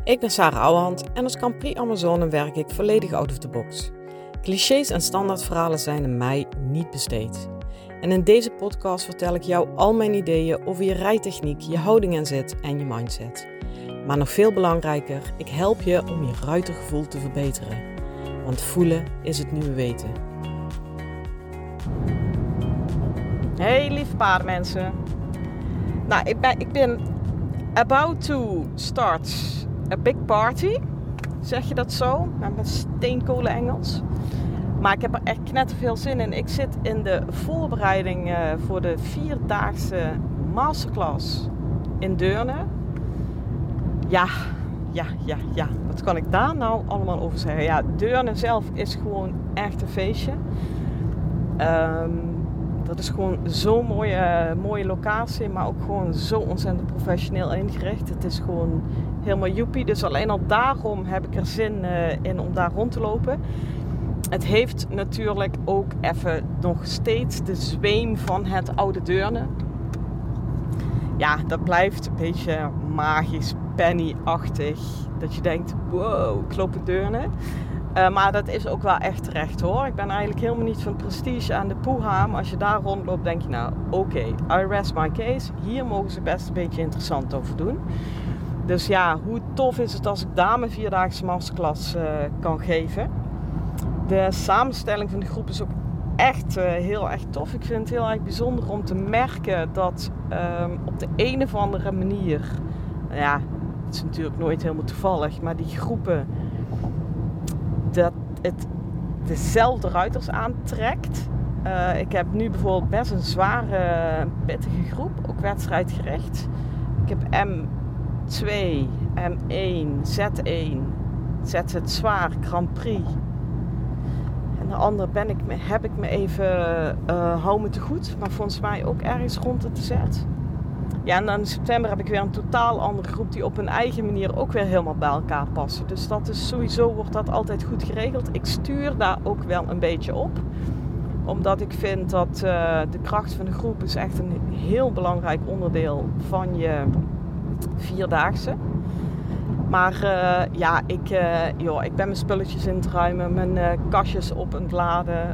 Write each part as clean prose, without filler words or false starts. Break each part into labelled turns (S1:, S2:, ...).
S1: Ik ben Sarah Ouwehand en als Grand Prix Amazone werk ik volledig out of the box. Clichés en standaardverhalen zijn aan mij niet besteed. En in deze podcast vertel ik jou al mijn ideeën over je rijtechniek, je houding en zit en je mindset. Maar nog veel belangrijker, ik help je om je ruitergevoel te verbeteren. Want voelen is het nieuwe weten. Hey lieve paardenmensen. Nou, ik ben about to start a big party. Zeg je dat zo? Met steenkolen Engels. Maar ik heb er echt knetterveel zin in. Ik zit in de voorbereiding voor de 4-daagse masterclass in Deurne. Ja. Wat kan ik daar nou allemaal over zeggen? Ja, Deurne zelf is gewoon echt een feestje. Dat is gewoon zo'n mooie locatie, maar ook gewoon zo ontzettend professioneel ingericht. Het is gewoon helemaal joepie. Dus alleen al daarom heb ik er zin in om daar rond te lopen. Het heeft natuurlijk ook even nog steeds de zweem van het oude Deurne. Ja, dat blijft een beetje magisch, penny-achtig. Dat je denkt, wow, ik loop in Deurne. Maar dat is ook wel echt terecht hoor. Ik ben eigenlijk helemaal niet van prestige aan de poeha. Maar als je daar rondloopt denk je nou, oké, I rest my case. Hier mogen ze best een beetje interessant over doen. Dus ja, hoe tof is het als ik daar mijn 4-daagse masterclass kan geven. De samenstelling van de groep is ook echt heel erg tof. Ik vind het heel erg bijzonder om te merken dat op de een of andere manier... Ja, het is natuurlijk nooit helemaal toevallig, maar die groepen... dat het dezelfde ruiters aantrekt. Ik heb nu bijvoorbeeld best een zware, pittige groep, ook wedstrijdgericht. Ik heb M2, M1, Z1, ZZ Zwaar, Grand Prix. En de andere heb ik me even hou me te goed, maar volgens mij ook ergens rond het Z. Ja, en dan in september heb ik weer een totaal andere groep die op hun eigen manier ook weer helemaal bij elkaar passen. Dus dat is sowieso, wordt dat altijd goed geregeld. Ik stuur daar ook wel een beetje op. Omdat ik vind dat de kracht van de groep is echt een heel belangrijk onderdeel van je 4-daagse. Maar ik ben mijn spulletjes in te ruimen, mijn kastjes op en laden.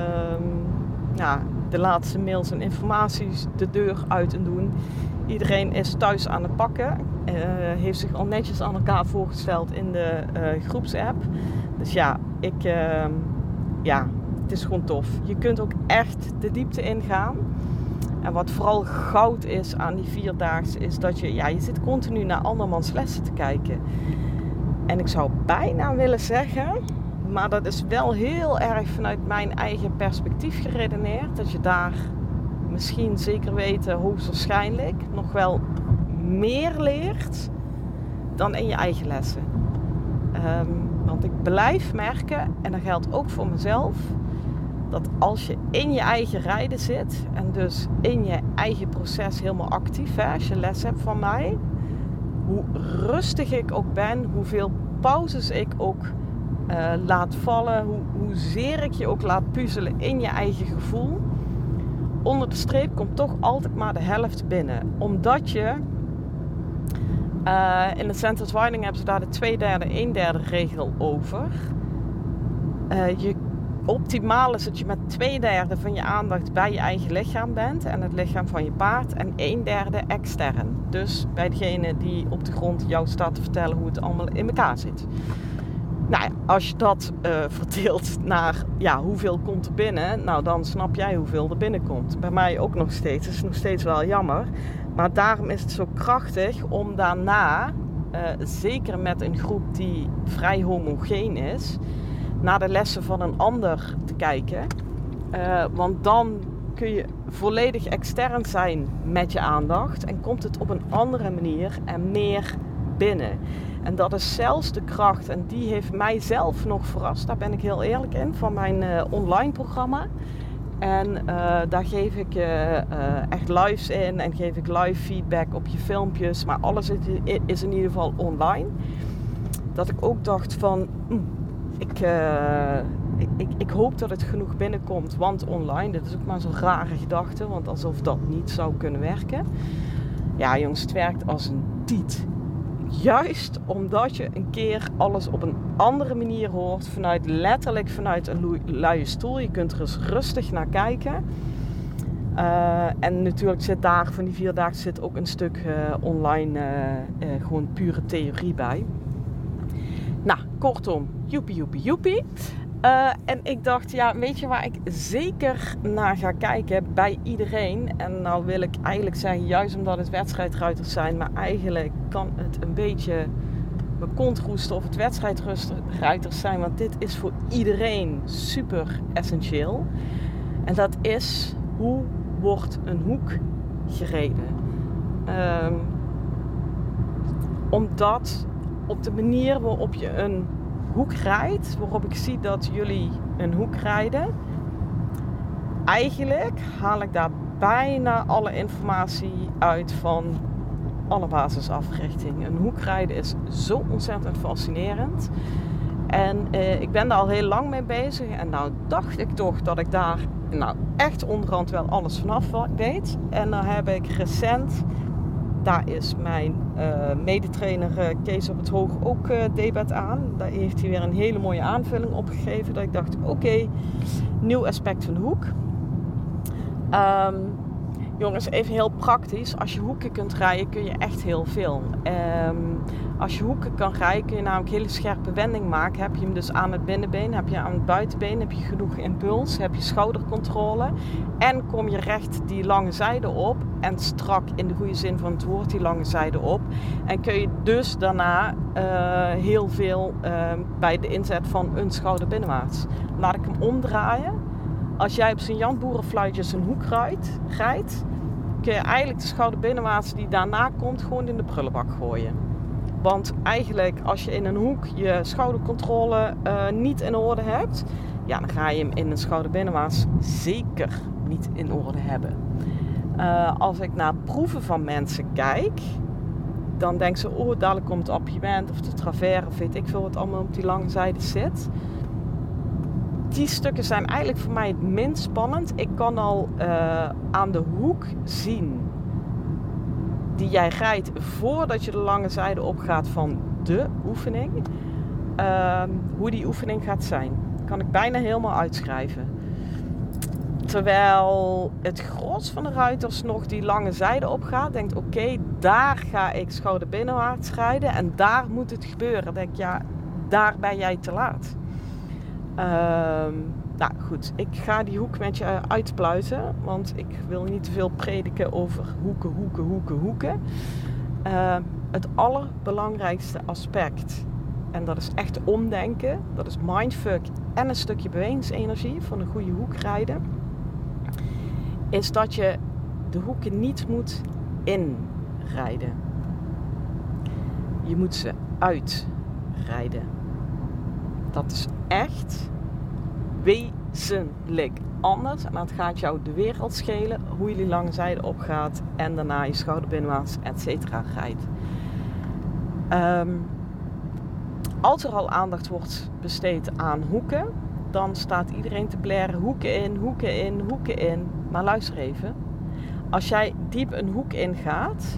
S1: De laatste mails en informaties de deur uit en doen. Iedereen is thuis aan het pakken. Heeft zich al netjes aan elkaar voorgesteld in de groepsapp. Dus het is gewoon tof. Je kunt ook echt de diepte ingaan. En wat vooral goud is aan die 4-daagse is dat je zit continu naar andermans lessen te kijken. En ik zou bijna willen zeggen, maar dat is wel heel erg vanuit mijn eigen perspectief geredeneerd, dat je daar misschien zeker weten hoogstwaarschijnlijk nog wel meer leert dan in je eigen lessen. Want ik blijf merken, en dat geldt ook voor mezelf, dat als je in je eigen rijden zit en dus in je eigen proces helemaal actief, als je les hebt van mij, hoe rustig ik ook ben, hoeveel pauzes ik ook laat vallen, hoezeer ik je ook laat puzzelen in je eigen gevoel. Onder de streep komt toch altijd maar de helft binnen. Omdat je in de Centered Riding hebben ze daar de 2/3, 1/3 regel over. Optimaal is dat je met 2/3 van je aandacht bij je eigen lichaam bent en het lichaam van je paard en 1/3 extern. Dus bij degene die op de grond jou staat te vertellen hoe het allemaal in elkaar zit. Nou ja, als je dat verdeelt naar hoeveel komt er binnen, nou dan snap jij hoeveel er binnenkomt. Bij mij ook nog steeds, het is nog steeds wel jammer. Maar daarom is het zo krachtig om daarna, zeker met een groep die vrij homogeen is, naar de lessen van een ander te kijken. Want dan kun je volledig extern zijn met je aandacht en komt het op een andere manier en meer binnen. En dat is zelfs de kracht, en die heeft mij zelf nog verrast, daar ben ik heel eerlijk in, van mijn online programma. En daar geef ik echt lives in en geef ik live feedback op je filmpjes, maar alles is in ieder geval online. Dat ik ook dacht van, ik hoop dat het genoeg binnenkomt, want online, dit is ook maar zo'n rare gedachte, want alsof dat niet zou kunnen werken. Ja jongens, het werkt als een tiet. juist omdat je een keer alles op een andere manier hoort. Letterlijk vanuit een luie stoel. Je kunt er eens rustig naar kijken. En natuurlijk zit daar van die 4 dagen zit ook een stuk online gewoon pure theorie bij. Nou, kortom, joepie. En ik dacht, ja, weet je waar ik zeker naar ga kijken bij iedereen? En nou wil ik eigenlijk zeggen, juist omdat het wedstrijdruiters zijn, maar eigenlijk kan het een beetje mijn kont roesten of het wedstrijdruiters zijn, want dit is voor iedereen super essentieel. En dat is, hoe wordt een hoek gereden? Omdat op de manier waarop je een hoek rijdt, waarop ik zie dat jullie een hoek rijden, eigenlijk haal ik daar bijna alle informatie uit van alle basisafrichtingen. Een hoek rijden is zo ontzettend fascinerend. En ik ben daar al heel lang mee bezig. En nou dacht ik toch dat ik daar echt onderhand wel alles vanaf weet. En dan heb ik recent, daar is mijn medetrainer Kees op het Hoog ook debet aan. Daar heeft hij weer een hele mooie aanvulling op gegeven. Dat ik dacht, oké, nieuw aspect van de hoek. Jongens, even heel praktisch. Als je hoeken kunt rijden, kun je echt heel veel. Als je hoeken kan rijden, kun je namelijk hele scherpe wending maken. Heb je hem dus aan het binnenbeen, heb je aan het buitenbeen, heb je genoeg impuls, heb je schoudercontrole. En kom je recht die lange zijde op en strak in de goede zin van het woord die lange zijde op. En kun je dus daarna heel veel bij de inzet van een schouder binnenwaarts. Laat ik hem omdraaien. Als jij op zijn Jan Boerenfluitjes een hoek rijdt, kun je eigenlijk de schouder binnenwaarts die daarna komt gewoon in de prullenbak gooien. Want eigenlijk als je in een hoek je schoudercontrole niet in orde hebt, ja, dan ga je hem in een schouder binnenwaarts zeker niet in orde hebben. Als ik naar proeven van mensen kijk, dan denken ze, oh, dadelijk komt het appiëment of de travers of weet ik veel wat allemaal op die lange zijde zit. Die stukken zijn eigenlijk voor mij het minst spannend. Ik kan al aan de hoek zien die jij rijdt voordat je de lange zijde opgaat van de oefening. Hoe die oefening gaat zijn. Kan ik bijna helemaal uitschrijven. Terwijl het gros van de ruiters nog die lange zijde opgaat. Denkt, oké, daar ga ik schouder binnenwaarts rijden. En daar moet het gebeuren. Denk, ja, daar ben jij te laat. Nou goed, ik ga die hoek met je uitpluizen, want ik wil niet te veel prediken over hoeken. Het allerbelangrijkste aspect, en dat is echt omdenken, dat is mindfuck en een stukje bewegingsenergie van een goede hoek rijden, is dat je de hoeken niet moet inrijden. Je moet ze uitrijden. Dat is echt wezenlijk anders. En dat gaat jou de wereld schelen hoe je die lange zijde opgaat en daarna je schouder binnenwaarts, etc. rijdt. Als er al aandacht wordt besteed aan hoeken, dan staat iedereen te blaren hoeken in. Maar luister even. Als jij diep een hoek ingaat,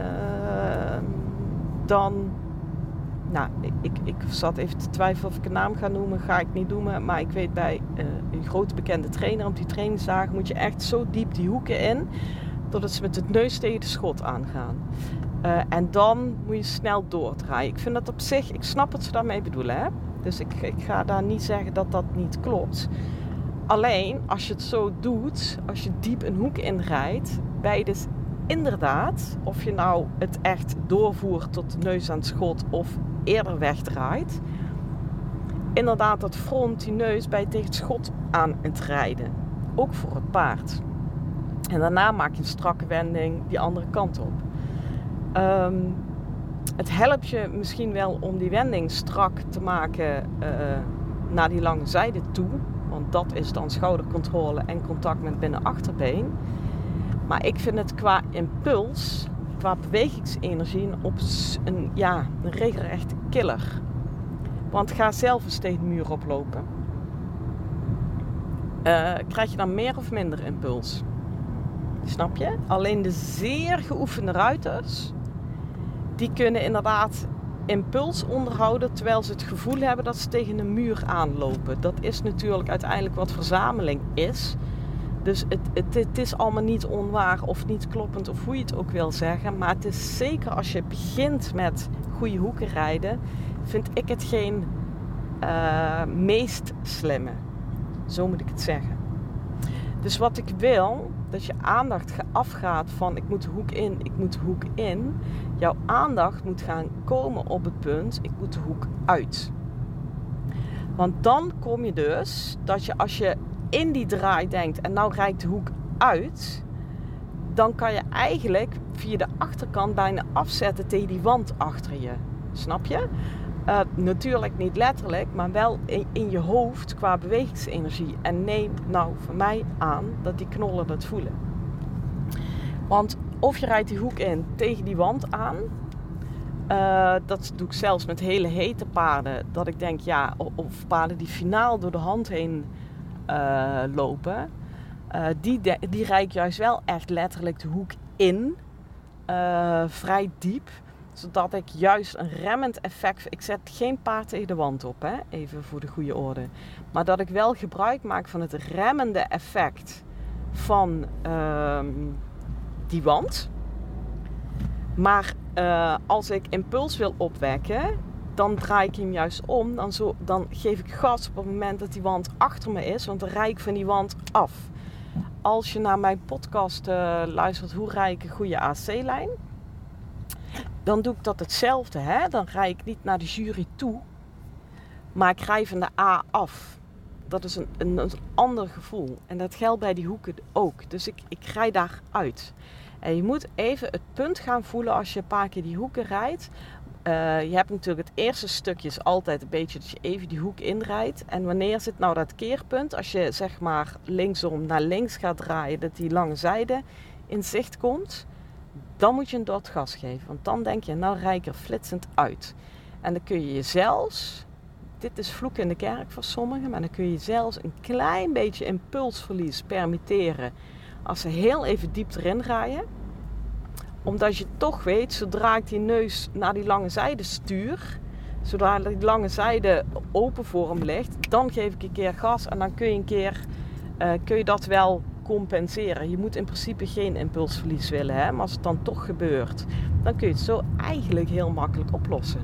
S1: dan... Nou, ik zat even te twijfelen of ik een naam ga noemen. Ga ik niet doen, maar ik weet bij een grote bekende trainer op die trainingsdagen moet je echt zo diep die hoeken in, dat ze met het neus tegen de schot aangaan. En dan moet je snel doordraaien. Ik vind dat op zich, ik snap wat ze daarmee bedoelen. Hè? Dus ik ga daar niet zeggen dat dat niet klopt. Alleen, als je het zo doet, als je diep een hoek inrijdt, ben je dus inderdaad, of je nou het echt doorvoert tot de neus aan het schot of eerder wegdraait, inderdaad dat front, die neus, bij tegen het schot aan het rijden. Ook voor het paard. En daarna maak je een strakke wending die andere kant op. Het helpt je misschien wel om die wending strak te maken naar die lange zijde toe. Want dat is dan schoudercontrole en contact met binnen-achterbeen. Maar ik vind het qua impuls, qua bewegingsenergie een regelrechte killer. Want ga zelf eens tegen de muur oplopen. Krijg je dan meer of minder impuls? Snap je? Alleen de zeer geoefende ruiters, die kunnen inderdaad impuls onderhouden terwijl ze het gevoel hebben dat ze tegen een muur aanlopen. Dat is natuurlijk uiteindelijk wat verzameling is. Dus het is allemaal niet onwaar of niet kloppend of hoe je het ook wil zeggen. Maar het is zeker als je begint met goede hoeken rijden, vind ik het geen meest slimme. Zo moet ik het zeggen. Dus wat ik wil, dat je aandacht afgaat van ik moet de hoek in, ik moet de hoek in. Jouw aandacht moet gaan komen op het punt, ik moet de hoek uit. Want dan kom je dus, dat je als je in die draai denkt en nou rijd ik de hoek uit, dan kan je eigenlijk via de achterkant bijna afzetten tegen die wand achter je. Snap je? Natuurlijk niet letterlijk, maar wel in je hoofd qua bewegingsenergie. En neem nou van mij aan dat die knollen dat voelen. Want of je rijdt die hoek in tegen die wand aan. Dat doe ik zelfs met hele hete paarden. Dat ik denk, ja, of paarden die finaal door de hand heen lopen. Die rijd ik juist wel echt letterlijk de hoek in. Vrij diep. Zodat ik juist een remmend effect... Ik zet geen paard tegen de wand op, hè? Even voor de goede orde. Maar dat ik wel gebruik maak van het remmende effect van die wand. Maar als ik impuls wil opwekken, dan draai ik hem juist om. Dan geef ik gas op het moment dat die wand achter me is. Want dan rijd ik van die wand af. Als je naar mijn podcast luistert, hoe rijd ik een goede AC-lijn? Dan doe ik dat hetzelfde. Hè? Dan rijd ik niet naar de jury toe. Maar ik rijd van de A af. Dat is een ander gevoel. En dat geldt bij die hoeken ook. Dus ik rijd daar uit. En je moet even het punt gaan voelen als je een paar keer die hoeken rijdt. Je hebt natuurlijk het eerste stukje is altijd een beetje dat je even die hoek inrijdt. En wanneer zit nou dat keerpunt? Als je zeg maar linksom naar links gaat draaien, dat die lange zijde in zicht komt. Dan moet je een dot gas geven. Want dan denk je, nou rijd ik er flitsend uit. En dan kun je jezelf, dit is vloek in de kerk voor sommigen, maar dan kun je zelfs een klein beetje impulsverlies permitteren. Als ze heel even diep erin rijden. Omdat je toch weet, zodra ik die neus naar die lange zijde stuur, zodra die lange zijde open voor hem ligt, dan geef ik een keer gas en dan kun je dat wel compenseren. Je moet in principe geen impulsverlies willen, hè? Maar als het dan toch gebeurt, dan kun je het zo eigenlijk heel makkelijk oplossen.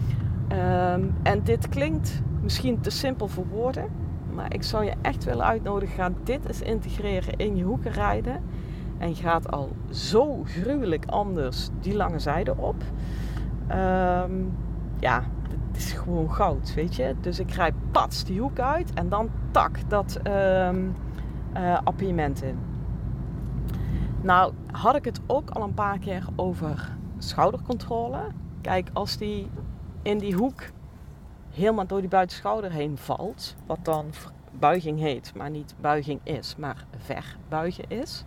S1: En dit klinkt misschien te simpel voor woorden, maar ik zou je echt willen uitnodigen, ga dit eens integreren in je hoeken rijden. En je gaat al zo gruwelijk anders die lange zijde op. Ja, het is gewoon goud, weet je. Dus ik rijd pats die hoek uit en dan tak dat appiëment in. Nou, had ik het ook al een paar keer over schoudercontrole. Kijk, als die in die hoek helemaal door die buitenschouder heen valt, wat dan buiging heet, maar niet buiging is, maar verbuigen is.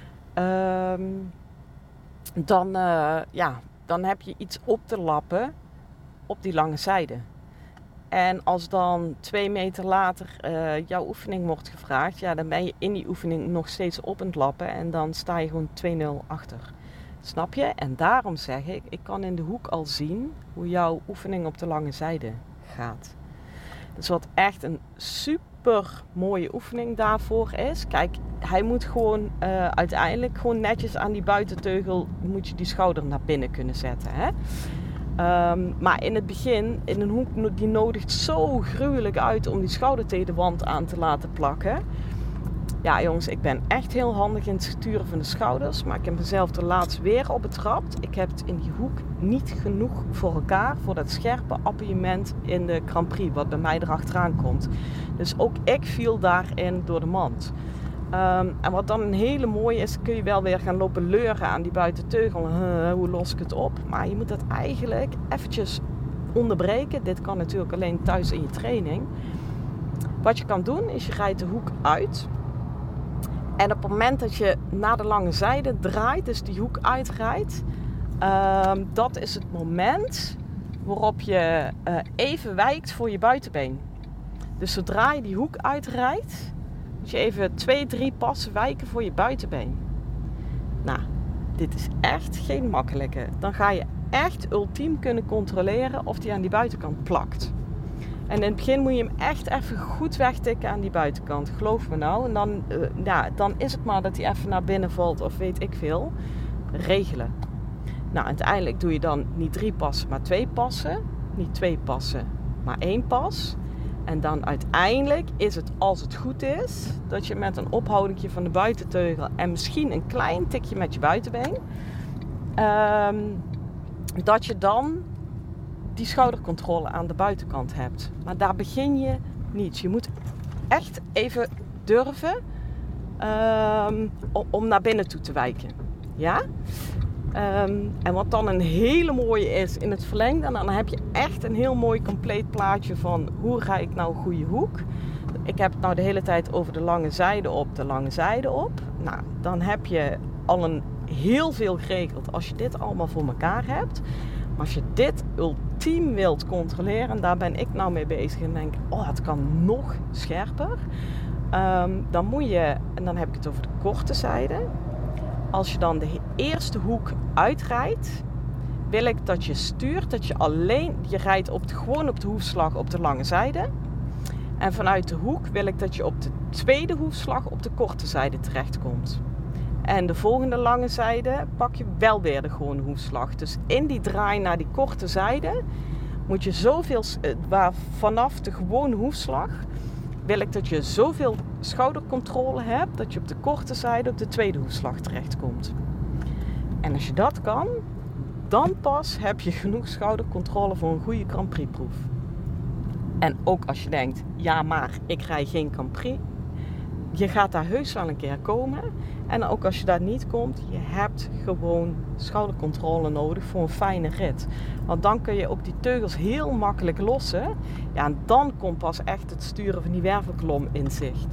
S1: Dan heb je iets op te lappen op die lange zijde. En als dan 2 meter later jouw oefening wordt gevraagd, ja, dan ben je in die oefening nog steeds op het lappen en dan sta je gewoon 2-0 achter. Snap je? En daarom zeg ik kan in de hoek al zien hoe jouw oefening op de lange zijde gaat. Dus wat echt een super mooie oefening daarvoor is. Kijk, hij moet gewoon uiteindelijk gewoon netjes aan die buitenteugel moet je die schouder naar binnen kunnen zetten. Hè? Maar in het begin, in een hoek, die nodigt zo gruwelijk uit om die schouder tegen de wand aan te laten plakken. Ja jongens, ik ben echt heel handig in het sturen van de schouders. Maar ik heb mezelf er laatst weer op betrapt. Ik heb het in die hoek niet genoeg voor elkaar. Voor dat scherpe appiëment in de Grand Prix. Wat bij mij erachteraan komt. Dus ook ik viel daarin door de mand. En wat dan een hele mooie is. Kun je wel weer gaan lopen leuren aan die buitenteugel. Hoe los ik het op? Maar je moet dat eigenlijk eventjes onderbreken. Dit kan natuurlijk alleen thuis in je training. Wat je kan doen is je rijdt de hoek uit. En op het moment dat je naar de lange zijde draait, dus die hoek uitrijdt, dat is het moment waarop je even wijkt voor je buitenbeen. Dus zodra je die hoek uitrijdt, moet je even 2-3 passen wijken voor je buitenbeen. Nou, dit is echt geen makkelijke. Dan ga je echt ultiem kunnen controleren of die aan die buitenkant plakt. En in het begin moet je hem echt even goed wegtikken aan die buitenkant. Geloof me nou. En dan is het maar dat hij even naar binnen valt of weet ik veel. Regelen. Nou, uiteindelijk doe je dan niet 3 passen, maar 2 passen. Niet 2 passen, maar 1 pas. En dan uiteindelijk is het, als het goed is, dat je met een ophoudingje van de buitenteugel en misschien een klein tikje met je buitenbeen, dat je dan die schoudercontrole aan de buitenkant hebt. Maar daar begin je niet. Je moet echt even durven om naar binnen toe te wijken. Ja? En wat dan een hele mooie is in het verlengde, dan heb je echt een heel mooi compleet plaatje van hoe ga ik nou goede hoek. Ik heb het nou de hele tijd over de lange zijde op. Nou, dan heb je al heel veel geregeld als je dit allemaal voor elkaar hebt. Maar als je dit ultiem wilt controleren, daar ben ik nou mee bezig en denk, het kan nog scherper. Dan moet je, en dan heb ik het over de korte zijde. Als je dan de eerste hoek uitrijdt, wil ik dat je stuurt, dat je rijdt gewoon op de hoefslag op de lange zijde. En vanuit de hoek wil ik dat je op de tweede hoefslag op de korte zijde terechtkomt. En de volgende lange zijde pak je wel weer de gewone hoefslag. Dus in die draai naar die korte zijde moet je zoveel, vanaf de gewone hoefslag, wil ik dat je zoveel schoudercontrole hebt dat je op de korte zijde op de tweede hoefslag terechtkomt. En als je dat kan, dan pas heb je genoeg schoudercontrole voor een goede Grand Prix proef. En ook als je denkt, ja maar ik rij geen Grand Prix. Je gaat daar heus wel een keer komen. En ook als je daar niet komt, je hebt gewoon schoudercontrole nodig voor een fijne rit. Want dan kun je ook die teugels heel makkelijk lossen. Ja, en dan komt pas echt het sturen van die wervelkolom in zicht.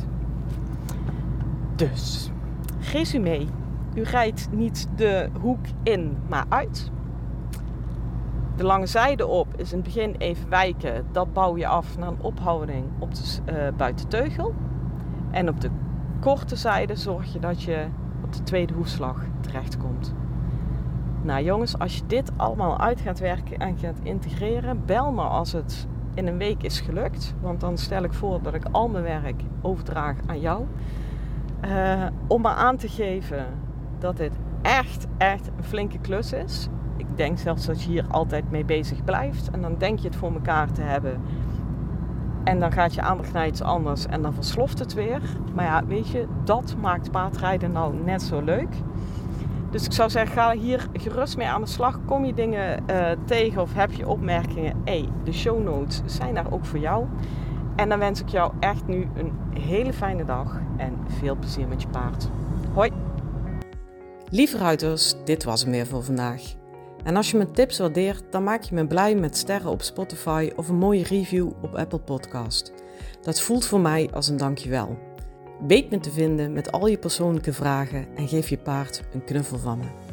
S1: Dus, resume. U rijdt niet de hoek in, maar uit. De lange zijde op is in het begin even wijken. Dat bouw je af naar een ophouding op de buitenteugel. En op de korte zijde zorg je dat je op de tweede hoefslag terechtkomt. Nou jongens, als je dit allemaal uit gaat werken en gaat integreren, bel me als het in een week is gelukt. Want dan stel ik voor dat ik al mijn werk overdraag aan jou. Om maar aan te geven dat dit echt een flinke klus is. Ik denk zelfs dat je hier altijd mee bezig blijft. En dan denk je het voor elkaar te hebben. En dan gaat je aandacht naar iets anders en dan versloft het weer. Maar ja, weet je, dat maakt paardrijden nou net zo leuk. Dus ik zou zeggen, ga hier gerust mee aan de slag. Kom je dingen tegen of heb je opmerkingen? De show notes zijn daar ook voor jou. En dan wens ik jou echt nu een hele fijne dag en veel plezier met je paard. Hoi! Lieve ruiters, dit was hem weer voor vandaag. En als je mijn tips waardeert, dan maak je me blij met sterren op Spotify of een mooie review op Apple Podcast. Dat voelt voor mij als een dankjewel. Weet me te vinden met al je persoonlijke vragen en geef je paard een knuffel van me.